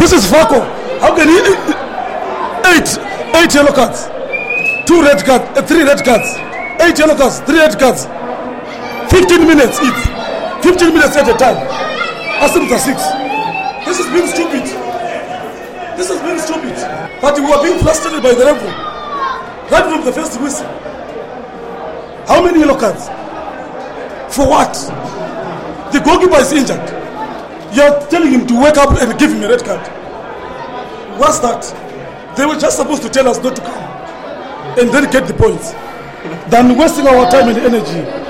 This is Fako. How can he... Eight yellow cards. 2 red cards, 3 red cards. 8 yellow cards, 3 red cards. 15 minutes each. 15 minutes at a time. Asim are 6. This is being stupid. This is being stupid. But we were being frustrated by the referee. Right from the first whistle. How many yellow cards? For what? The goalkeeper is injured. You're telling him to wake up and give him a red card. What's that? They were just supposed to tell us not to come and then get the points than wasting our time and energy